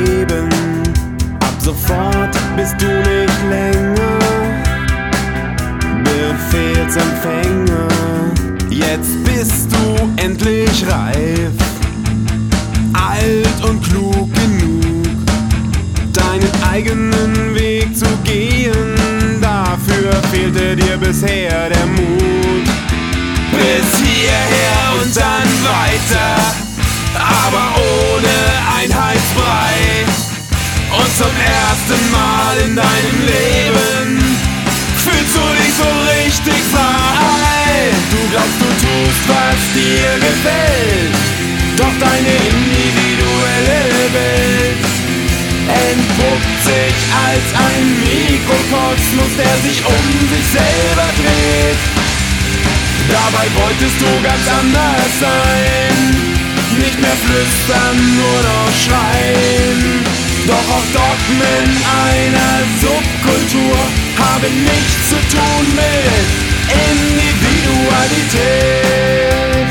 Leben. Ab sofort bist du nicht länger Befehlsempfänger. Jetzt bist du endlich reif, alt und klug genug, deinen eigenen Weg zu gehen. Dafür fehlte dir bisher der Mut. Bis hierher und dann weiter, aber ohne Einheitsbrei. Und zum ersten Mal in deinem Leben fühlst du dich so richtig frei. Du glaubst, du tust, was dir gefällt, doch deine individuelle Welt entpuppt sich als ein Mikrokosmos, der sich um sich selber dreht. Dabei wolltest du ganz anders sein, nicht mehr flüstern, nur noch schreien. Doch auch Dogmen einer Subkultur haben nichts zu tun mit Individualität.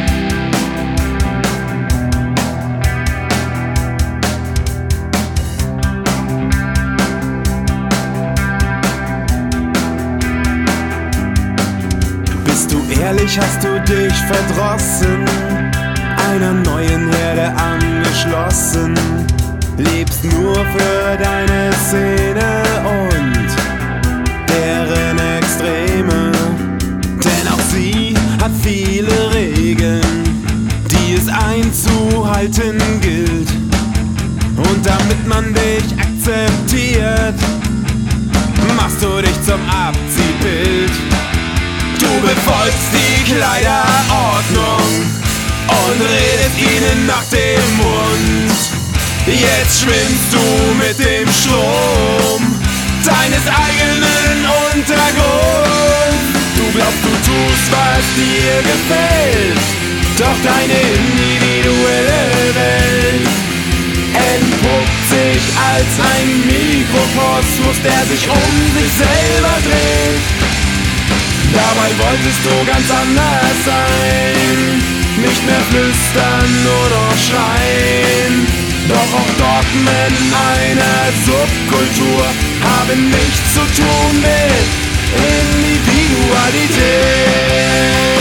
Bist du ehrlich, hast du dich verdrossen, einer neuen Herde angeschlossen, lebst nur für deine Szene und deren Extreme. Denn auch sie hat viele Regeln, die es einzuhalten gilt. Und damit man dich akzeptiert, machst du dich zum Abziehbild. Du befolgst die Kleiderordnung und redest ihnen nach dem Mund. Jetzt schwimmst du mit dem Strom deines eigenen Untergrunds. Du glaubst, du tust, was dir gefällt, doch deine individuelle Welt entpuppt sich als ein Mikrokosmos, der sich um sich selber dreht. Dabei wolltest du ganz anders sein, nicht mehr flüstern, nur noch schreien. Doch auch Dogmen einer Subkultur haben nichts zu tun mit Individualität.